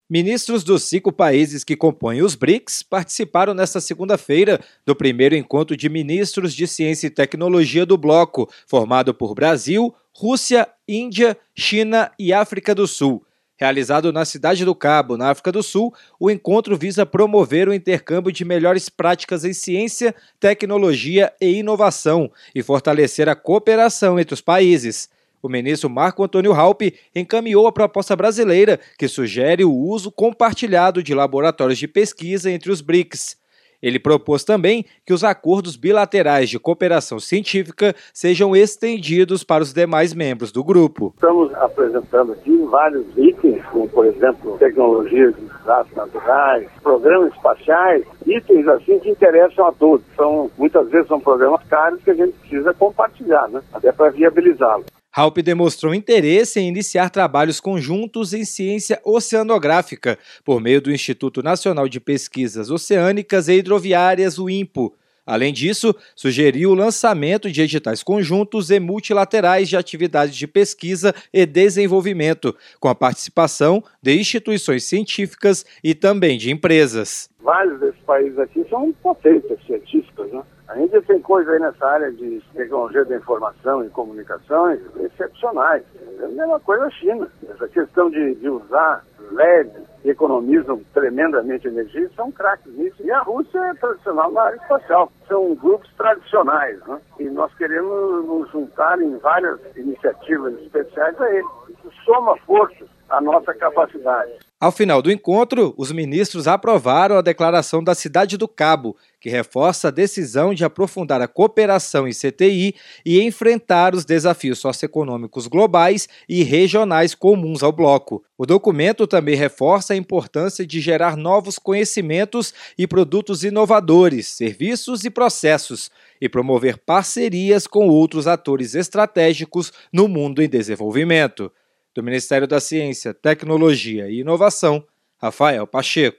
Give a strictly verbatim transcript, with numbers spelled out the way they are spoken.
Ministros dos cinco países que compõem os BRICS participaram nesta segunda-feira do primeiro encontro de ministros de ciência e tecnologia do bloco, formado por Brasil, Rússia, Índia, China e África do Sul. Realizado na Cidade do Cabo, na África do Sul, o encontro visa promover o intercâmbio de melhores práticas em ciência, tecnologia e inovação e fortalecer a cooperação entre os países. O ministro Marco Antônio Raupp encaminhou a proposta brasileira, que sugere o uso compartilhado de laboratórios de pesquisa entre os BRICS. Ele propôs também que os acordos bilaterais de cooperação científica sejam estendidos para os demais membros do grupo. Estamos apresentando aqui vários itens, como, por exemplo, tecnologias de desastres naturais, programas espaciais, itens assim que interessam a todos. São, muitas vezes são programas caros que a gente precisa compartilhar, né? Até para viabilizá-los. Raupp demonstrou interesse em iniciar trabalhos conjuntos em ciência oceanográfica, por meio do Instituto Nacional de Pesquisas Oceânicas e Hidroviárias, o INPO. Além disso, sugeriu o lançamento de editais conjuntos e multilaterais de atividades de pesquisa e desenvolvimento, com a participação de instituições científicas e também de empresas. Vários desses países aqui são potências científicas, né? A gente tem coisas aí nessa área de tecnologia da informação e comunicações excepcionais. É a mesma coisa a China. Essa questão de, de usar L E D que economizam tremendamente energia, são craques nisso. E a Rússia é tradicional na área espacial. São grupos tradicionais, né? E nós queremos nos juntar em várias iniciativas especiais a eles. Isso soma forças à nossa capacidade. Ao final do encontro, os ministros aprovaram a declaração da Cidade do Cabo, que reforça a decisão de aprofundar a cooperação em C T I e enfrentar os desafios socioeconômicos globais e regionais comuns ao bloco. O documento também reforça a importância de gerar novos conhecimentos e produtos inovadores, serviços e processos, e promover parcerias com outros atores estratégicos no mundo em desenvolvimento. Do Ministério da Ciência, Tecnologia e Inovação, Rafael Pacheco.